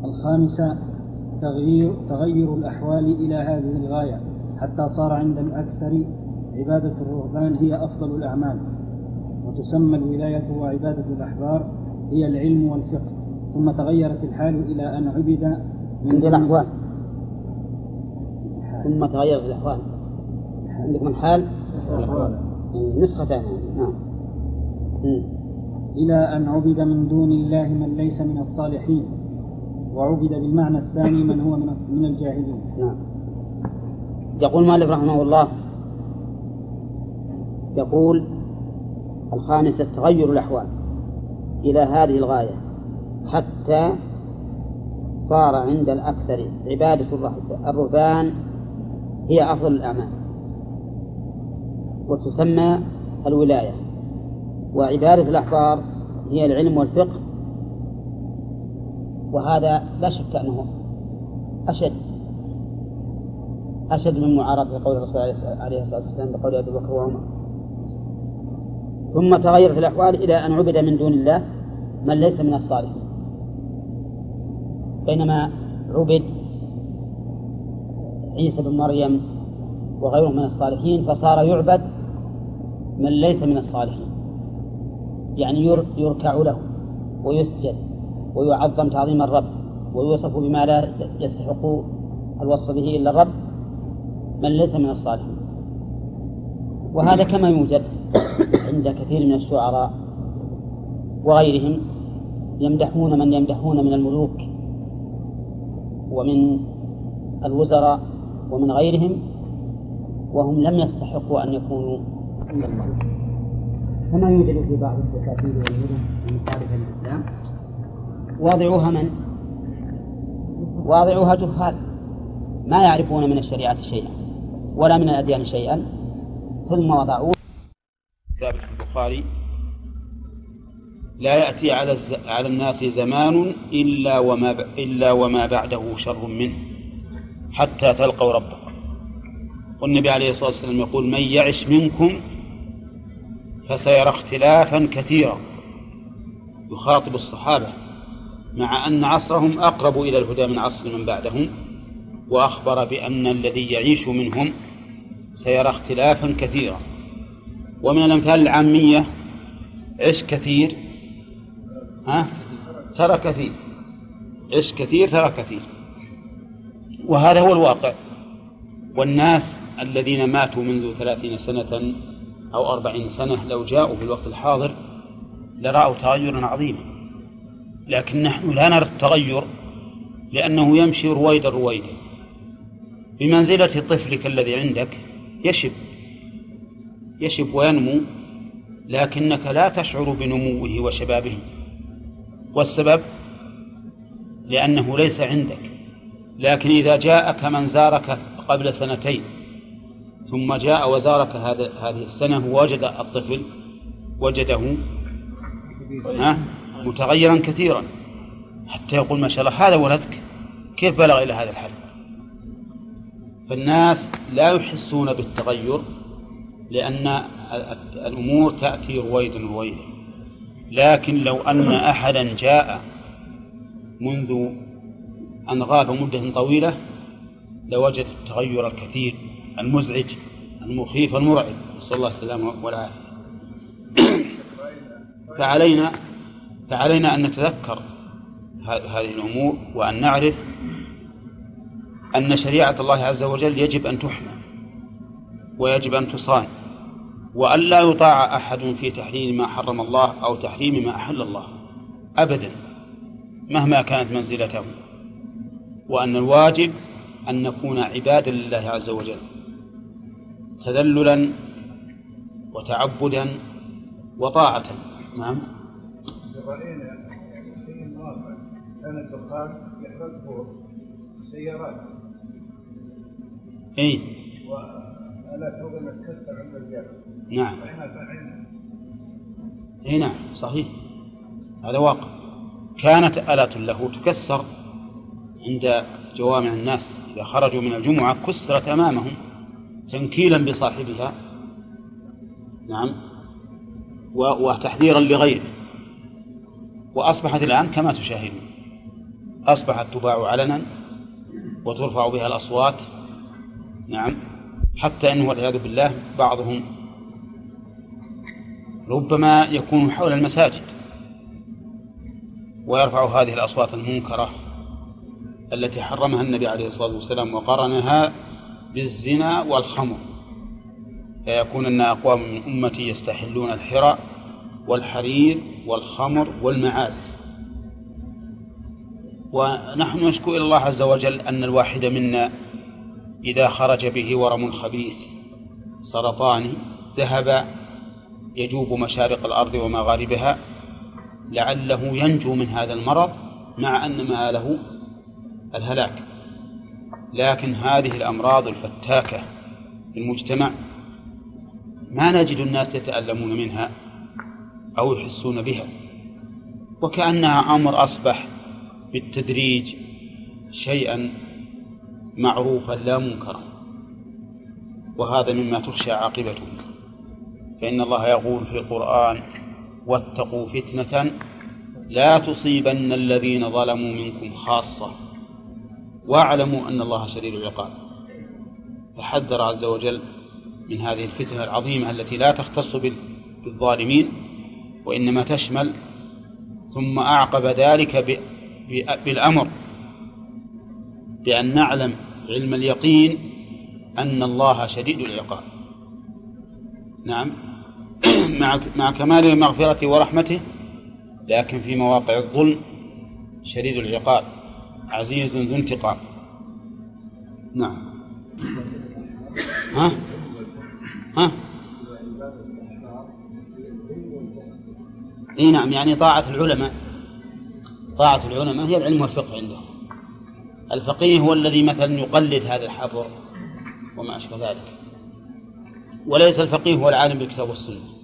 الخامسة تغير الأحوال إلى هذه الغاية حتى صار عند الأكثر عبادة الرهبان هي أفضل الأعمال، وتسمى الولاية وعبادة الأحبار هي العلم والفقه. ثم تغيرت الحال إلى أن عبد من الأحوال. ثم تغيرت الأحوال عندكم الحال نسختان. نعم. إلى أن عبد من دون الله من ليس من الصالحين، وعبد بالمعنى الثاني من هو من الجاهلين. نعم. يقول مالك رحمه الله، يقول الخامسة تغير الأحوال إلى هذه الغاية حتى صار عند الأكثر عبادة الرهبان هي أفضل الأعمال، وتسمى الولاية، وعبادة الأحبار هي العلم والفقه. وهذا لا شك أنه أشد من معارضة قول الرسول عليه الصلاة والسلام بقول أبي بكر وعمر. ثم تغيرت الأحوال إلى أن عبد من دون الله من ليس من الصالحين، بينما عبد عيسى بن مريم وغيره من الصالحين فصار يعبد من ليس من الصالحين، يعني يركع له ويسجد ويعظم تعظيم الرب ويوصف بما لا يستحق الوصف به إلا الرب من ليس من الصالحين. وهذا كما يوجد عند كثير من الشعراء وغيرهم يمدحون من يمدحون من الملوك ومن الوزراء ومن غيرهم وهم لم يستحقوا أن يكونوا عند الله، كما يوجد في بعض الدكاتره والمدن المخالفة للإسلام واضعوها جهال ما يعرفون من الشريعة شيئا ولا من الأديان شيئا، ثم وضعوه. كتاب البخاري: لا يأتي على الناس زمان إلا وما بعده شر منه حتى تلقوا ربكم. والنبي عليه الصلاة والسلام يقول: من يعش منكم فسيرى اختلافا كثيرا، يخاطب الصحابة مع أن عصرهم أقرب إلى الهدى من عصر من بعدهم، وأخبر بأن الذي يعيش منهم سيرى اختلافا كثيرا. ومن الأمثال العامية: عش كثير ترى كثير، عش كثير ترى كثير. وهذا هو الواقع. والناس الذين ماتوا منذ 30 سنة أو 40 سنة لو جاءوا في الوقت الحاضر لرأوا تغيرا عظيما، لكن نحن لا نرى التغير لأنه يمشي رويدا بمنزلة طفلك الذي عندك يشب وينمو، لكنك لا تشعر بنموه وشبابه. والسبب لأنه ليس عندك. لكن إذا جاءك من زارك قبل 2 ثم جاء وزارك هذه السنة ووجد الطفل وجده متغيرا كثيرا، حتى يقول: ما شاء الله هذا ولدك كيف بلغ إلى هذا الحد؟ فالناس لا يحسون بالتغير لأن الأمور تأتي رويدا. لكن لو أن أحدا جاء منذ أن غاب مدة طويلة لوجد التغير الكثير المزعج المخيف المرعب، نسأل الله السلامة والعافية. فعلينا أن نتذكر هذه الأمور، وأن نعرف أن شريعة الله عز وجل يجب أن تحمى ويجب أن تصان، وأن لا يطاع أحد في تحليل ما حرم الله أو تحريم ما أحل الله أبدا مهما كانت منزلته، وأن الواجب أن نكون عبادا لله عز وجل تذللا وتعبدا وطاعة. نعم. رأينا في مواقع كان الدخان يحرقه سيارات وآلات هو تكسر عند الرجال. نعم. نعم صحيح، هذا واقع. كانت آلات له تكسر عند جوامع الناس إذا خرجوا من الجمعة كسرت أمامهم تنكيلا بصاحبها. نعم. وتحذيرا لغيره. وأصبحت الآن كما تشاهدون أصبحت تباع علنا وترفع بها الأصوات. نعم، حتى أنه والعياذ بالله بعضهم ربما يكون حول المساجد ويرفع هذه الأصوات المنكرة التي حرمها النبي عليه الصلاة والسلام وقرنها بالزنا والخمر، فيكون أن أقوام من أمتي يستحلون الحرى والحرير والخمر والمعازف. ونحن نشكو إلى الله عز وجل أن الواحد منا إذا خرج به ورم خبيث سرطاني ذهب يجوب مشارق الأرض ومغاربها لعله ينجو من هذا المرض، مع أن مآله الهلاك. لكن هذه الأمراض الفتاكة في المجتمع ما نجد الناس يتألمون منها أو يحسون بها، وكأنها أمر أصبح بالتدريج شيئا معروفا لا منكرا، وهذا مما تخشى عاقبته. فإن الله يقول في القرآن: واتقوا فتنة لا تصيبن الذين ظلموا منكم خاصة واعلموا أن الله شديد العقاب. فحذر عز وجل من هذه الفتنة العظيمة التي لا تختص بالظالمين وإنما تشمل، ثم أعقب ذلك بالأمر بأن نعلم علم اليقين أن الله شديد العقاب. نعم، مع كمال مغفرته ورحمته، لكن في مواقع الظلم شديد العقاب عزيز ذو انتقام. نعم. إيه نعم، يعني طاعة العلماء هي العلم والفقه عندهم. الفقيه هو الذي مثلا يقلد هذا الحبر وما أشبه ذلك، وليس الفقيه هو العالم بالكتاب والسنة.